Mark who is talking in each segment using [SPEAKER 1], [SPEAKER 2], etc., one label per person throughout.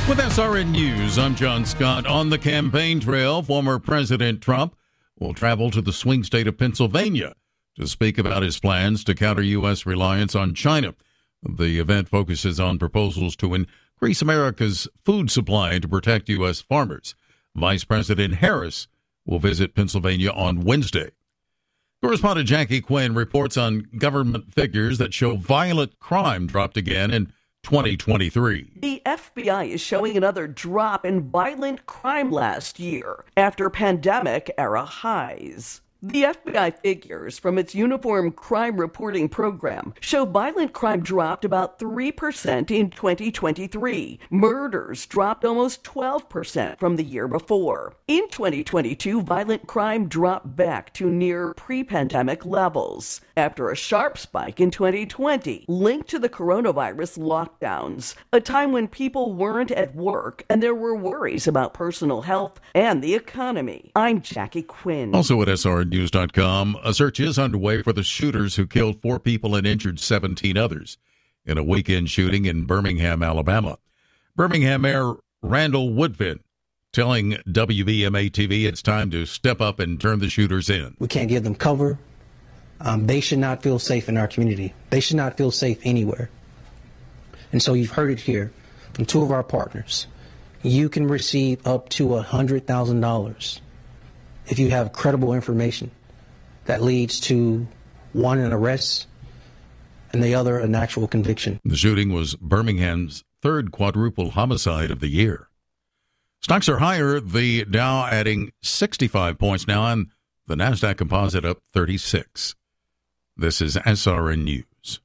[SPEAKER 1] With SRN News, I'm John Scott. On the campaign trail, former President Trump will travel to the swing state of Pennsylvania to speak about his plans to counter U.S. reliance on China. The event focuses on proposals to increase America's food supply and to protect U.S. farmers. Vice President Harris will visit Pennsylvania on Wednesday. Correspondent Jackie Quinn reports on government figures that show violent crime dropped again in 2023.
[SPEAKER 2] The FBI is showing another drop in violent crime last year after pandemic-era highs. The FBI figures from its Uniform Crime Reporting Program show violent crime dropped about 3% in 2023. Murders dropped almost 12% from the year before. In 2022, violent crime dropped back to near pre-pandemic levels after a sharp spike in 2020 linked to the coronavirus lockdowns, a time when people weren't at work and there were worries about personal health and the economy. I'm Jackie Quinn.
[SPEAKER 1] Also at SRNews.com, a search is underway for the shooters who killed 4 people and injured 17 others in a weekend shooting in Birmingham, Alabama. Birmingham Mayor Randall Woodfin telling WBMA-TV it's time to step up and turn the shooters in.
[SPEAKER 3] We can't give them cover. They should not feel safe in our community. They should not feel safe anywhere. And so you've heard it here from 2 of our partners. You can receive up to $100,000 if you have credible information that leads to one, an arrest, and the other, an actual conviction.
[SPEAKER 1] The shooting was Birmingham's 3rd quadruple homicide of the year. Stocks are higher, the Dow adding 65 points now, and the NASDAQ Composite up 36. This is SRN News.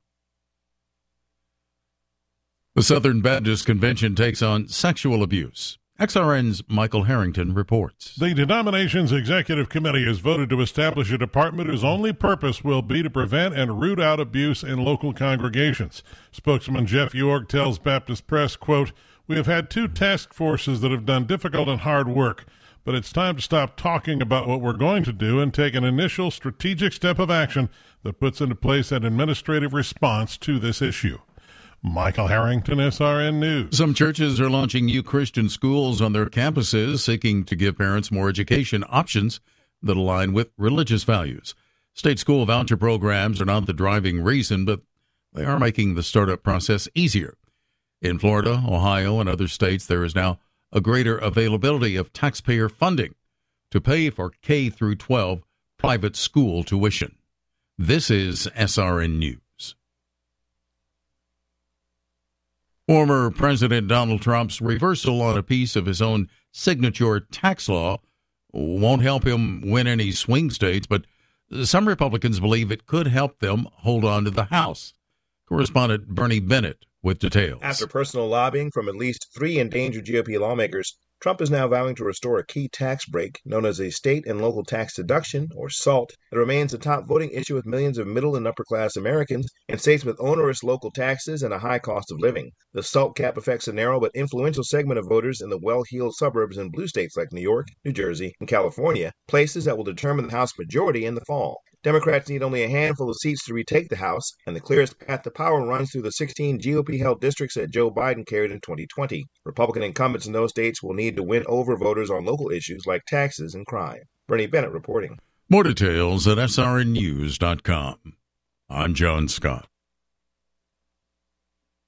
[SPEAKER 1] The Southern Baptist Convention takes on sexual abuse. XRN's Michael Harrington reports.
[SPEAKER 4] The denomination's executive committee has voted to establish a department whose only purpose will be to prevent and root out abuse in local congregations. Spokesman Jeff York tells Baptist Press, quote, "We have had 2 task forces that have done difficult and hard work, but it's time to stop talking about what we're going to do and take an initial strategic step of action that puts into place an administrative response to this issue." Michael Harrington, SRN News.
[SPEAKER 1] Some churches are launching new Christian schools on their campuses, seeking to give parents more education options that align with religious values. State school voucher programs are not the driving reason, but they are making the startup process easier. In Florida, Ohio, and other states, there is now a greater availability of taxpayer funding to pay for K through 12 private school tuition. This is SRN News. Former President Donald Trump's reversal on a piece of his own signature tax law won't help him win any swing states, but some Republicans believe it could help them hold on to the House. Correspondent Bernie Bennett with details.
[SPEAKER 5] After personal lobbying from at least 3 endangered GOP lawmakers, Trump is now vowing to restore a key tax break known as a state and local tax deduction, or SALT, that remains a top voting issue with millions of middle and upper class Americans in states with onerous local taxes and a high cost of living. The SALT cap affects a narrow but influential segment of voters in the well-heeled suburbs in blue states like New York, New Jersey, and California, places that will determine the House majority in the fall. Democrats need only a handful of seats to retake the House, and the clearest path to power runs through the 16 GOP-held districts that Joe Biden carried in 2020. Republican incumbents in those states will need to win over voters on local issues like taxes and crime. Bernie Bennett reporting.
[SPEAKER 1] More details at srnnews.com. I'm John Scott.